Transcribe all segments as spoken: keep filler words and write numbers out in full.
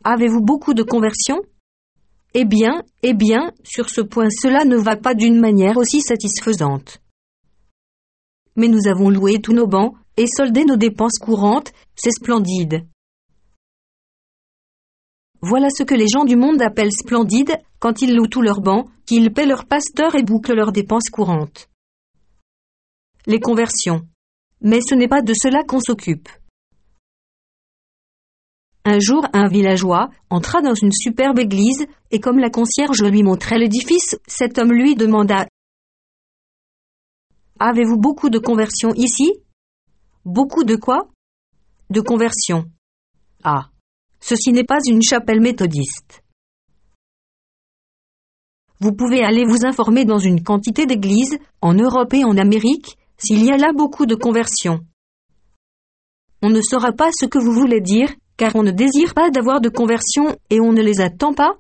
Avez-vous beaucoup de conversions? Eh bien, eh bien, sur ce point cela ne va pas d'une manière aussi satisfaisante. Mais nous avons loué tous nos bancs, et soldé nos dépenses courantes, c'est splendide. Voilà ce que les gens du monde appellent splendide, quand ils louent tous leurs bancs, qu'ils paient leurs pasteurs et bouclent leurs dépenses courantes. Les conversions. Mais ce n'est pas de cela qu'on s'occupe. Un jour, un villageois entra dans une superbe église, et comme la concierge lui montrait l'édifice, cet homme lui demanda: « Avez-vous beaucoup de conversions ici? » « Beaucoup de quoi? »« De conversions. »« Ah, ceci n'est pas une chapelle méthodiste. » Vous pouvez aller vous informer dans une quantité d'églises, en Europe et en Amérique, s'il y a là beaucoup de conversions. On ne saura pas ce que vous voulez dire, car on ne désire pas d'avoir de conversions et on ne les attend pas.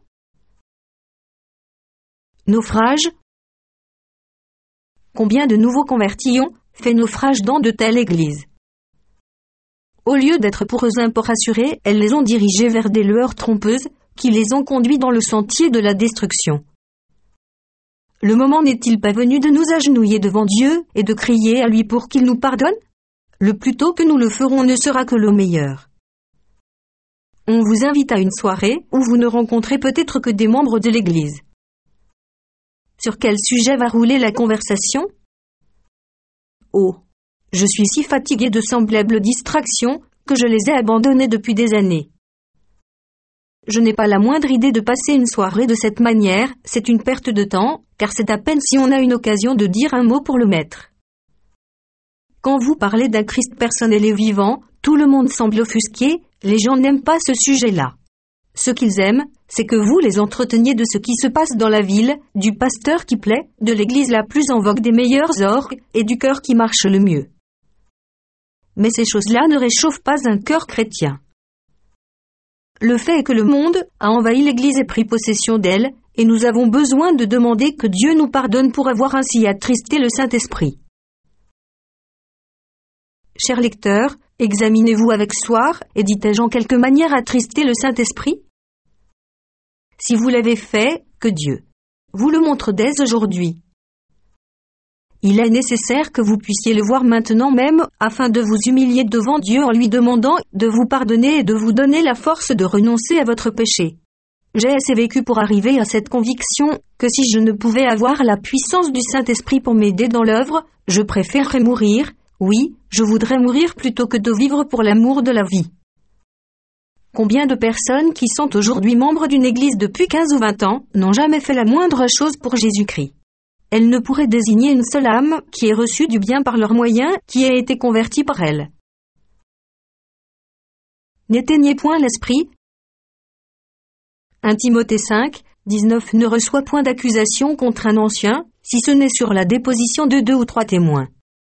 Naufrage. Combien de nouveaux convertis ont fait naufrage dans de telles églises? Au lieu d'être pour eux un port assuré, elles les ont dirigés vers des lueurs trompeuses, qui les ont conduits dans le sentier de la destruction. Le moment n'est-il pas venu de nous agenouiller devant Dieu et de crier à lui pour qu'il nous pardonne? Le plus tôt que nous le ferons ne sera que le meilleur. On vous invite à une soirée où vous ne rencontrez peut-être que des membres de l'Église. Sur quel sujet va rouler la conversation? Oh, je suis si fatigué de semblables distractions que je les ai abandonnées depuis des années. Je n'ai pas la moindre idée de passer une soirée de cette manière, c'est une perte de temps, car c'est à peine si on a une occasion de dire un mot pour le maître. Quand vous parlez d'un Christ personnel et vivant, tout le monde semble offusqué, les gens n'aiment pas ce sujet-là. Ce qu'ils aiment, c'est que vous les entreteniez de ce qui se passe dans la ville, du pasteur qui plaît, de l'église la plus en vogue des meilleurs orgues, et du cœur qui marche le mieux. Mais ces choses-là ne réchauffent pas un cœur chrétien. Le fait est que le monde a envahi l'Église et pris possession d'elle, et nous avons besoin de demander que Dieu nous pardonne pour avoir ainsi attristé le Saint-Esprit. Chers lecteurs, examinez-vous avec soin, et dit-je en quelque manière attristé le Saint-Esprit? Si vous l'avez fait, que Dieu vous le montre dès aujourd'hui. Il est nécessaire que vous puissiez le voir maintenant même, afin de vous humilier devant Dieu en lui demandant de vous pardonner et de vous donner la force de renoncer à votre péché. J'ai assez vécu pour arriver à cette conviction, que si je ne pouvais avoir la puissance du Saint-Esprit pour m'aider dans l'œuvre, je préférerais mourir, oui, je voudrais mourir plutôt que de vivre pour l'amour de la vie. Combien de personnes qui sont aujourd'hui membres d'une église depuis quinze ou vingt ans n'ont jamais fait la moindre chose pour Jésus-Christ? Elles ne pourraient désigner une seule âme qui ait reçu du bien par leurs moyens, qui ait été convertie par elle. N'éteignez point l'esprit. un Timothée cinq, dix-neuf ne reçoit point d'accusation contre un ancien, si ce n'est sur la déposition de deux ou trois témoins.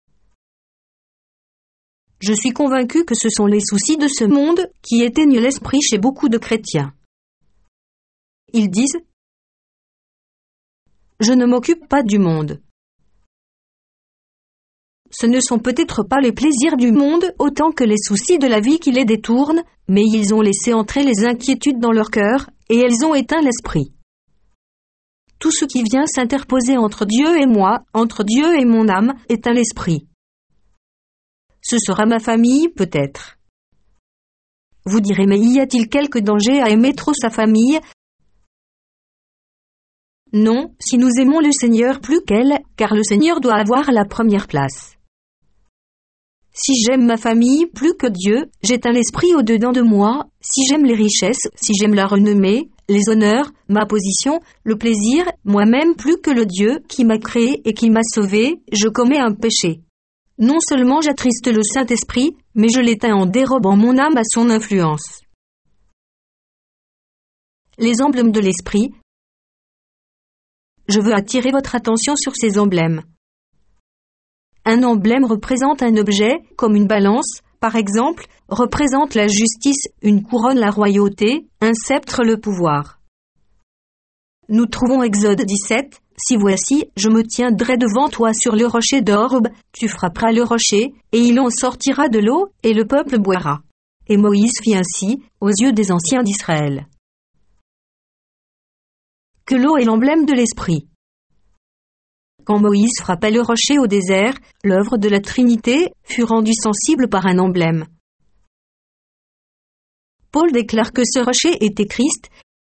Je suis convaincu que ce sont les soucis de ce monde qui éteignent l'esprit chez beaucoup de chrétiens. Ils disent: je ne m'occupe pas du monde. Ce ne sont peut-être pas les plaisirs du monde autant que les soucis de la vie qui les détournent, mais ils ont laissé entrer les inquiétudes dans leur cœur, et elles ont éteint l'esprit. Tout ce qui vient s'interposer entre Dieu et moi, entre Dieu et mon âme, éteint l'esprit. Ce sera ma famille, peut-être. Vous direz: mais y a-t-il quelque danger à aimer trop sa famille? Non, si nous aimons le Seigneur plus qu'elle, car le Seigneur doit avoir la première place. Si j'aime ma famille plus que Dieu, j'éteins l'esprit au-dedans de moi. Si j'aime les richesses, si j'aime la renommée, les honneurs, ma position, le plaisir, moi-même plus que le Dieu qui m'a créé et qui m'a sauvé, je commets un péché. Non seulement j'attriste le Saint-Esprit, mais je l'éteins en dérobant mon âme à son influence. Les emblèmes de l'esprit. Je veux attirer votre attention sur ces emblèmes. Un emblème représente un objet, comme une balance, par exemple, représente la justice, une couronne la royauté, un sceptre le pouvoir. Nous trouvons Exode dix-sept, si voici, je me tiendrai devant toi sur le rocher d'Orb, tu frapperas le rocher, et il en sortira de l'eau, et le peuple boira. Et Moïse fit ainsi, aux yeux des anciens d'Israël. Que l'eau est l'emblème de l'Esprit. Quand Moïse frappa le rocher au désert, l'œuvre de la Trinité fut rendue sensible par un emblème. Paul déclare que ce rocher était Christ.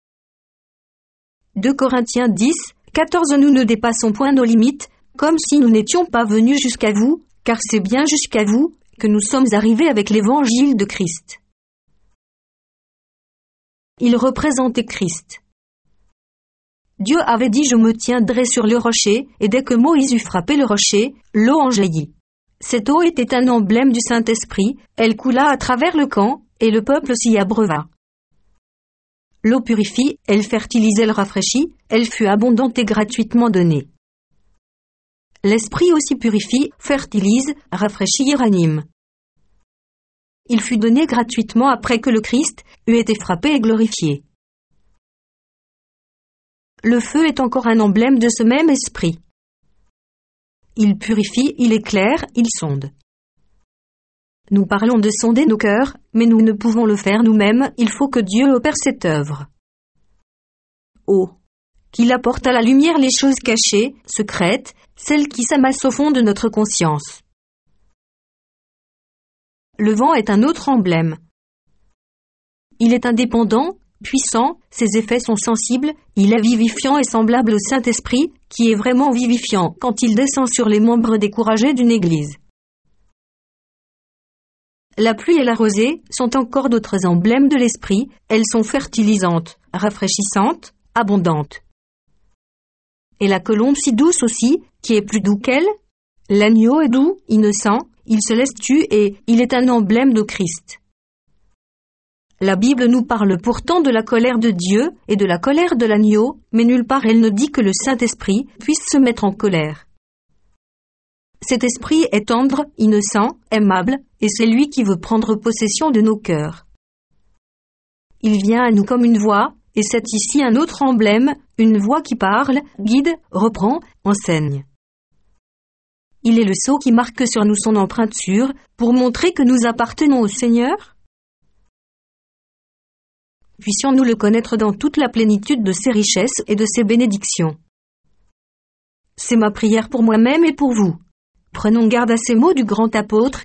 deux Corinthiens dix, quatorze Nous ne dépassons point nos limites, comme si nous n'étions pas venus jusqu'à vous, car c'est bien jusqu'à vous que nous sommes arrivés avec l'évangile de Christ. Il représentait Christ. Dieu avait dit « Je me tiendrai sur le rocher » et dès que Moïse eut frappé le rocher, l'eau en jaillit. Cette eau était un emblème du Saint-Esprit, elle coula à travers le camp, et le peuple s'y abreuva. L'eau purifie, elle fertilise, elle rafraîchit, elle fut abondante et gratuitement donnée. L'Esprit aussi purifie, fertilise, rafraîchit et ranime. Il fut donné gratuitement après que le Christ eut été frappé et glorifié. Le feu est encore un emblème de ce même esprit. Il purifie, il éclaire, il sonde. Nous parlons de sonder nos cœurs, mais nous ne pouvons le faire nous-mêmes, il faut que Dieu opère cette œuvre. Eau. Qu'il apporte à la lumière les choses cachées, secrètes, celles qui s'amassent au fond de notre conscience. Le vent est un autre emblème. Il est indépendant, puissant, ses effets sont sensibles, il est vivifiant et semblable au Saint-Esprit, qui est vraiment vivifiant quand il descend sur les membres découragés d'une église. La pluie et la rosée sont encore d'autres emblèmes de l'Esprit, elles sont fertilisantes, rafraîchissantes, abondantes. Et la colombe si douce aussi, qui est plus doux qu'elle? L'agneau est doux, innocent, il se laisse tuer et il est un emblème de Christ. La Bible nous parle pourtant de la colère de Dieu et de la colère de l'agneau, mais nulle part elle ne dit que le Saint-Esprit puisse se mettre en colère. Cet esprit est tendre, innocent, aimable, et c'est lui qui veut prendre possession de nos cœurs. Il vient à nous comme une voix, et c'est ici un autre emblème, une voix qui parle, guide, reprend, enseigne. Il est le sceau qui marque sur nous son empreinte sûre, pour montrer que nous appartenons au Seigneur. Puissions-nous le connaître dans toute la plénitude de ses richesses et de ses bénédictions. C'est ma prière pour moi-même et pour vous. Prenons garde à ces mots du grand apôtre.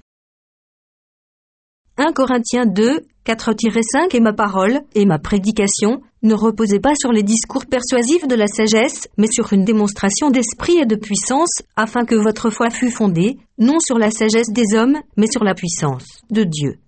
un Corinthiens deux, quatre cinq Et ma parole, et ma prédication, ne reposaient pas sur les discours persuasifs de la sagesse, mais sur une démonstration d'esprit et de puissance, afin que votre foi fût fondée, non sur la sagesse des hommes, mais sur la puissance de Dieu.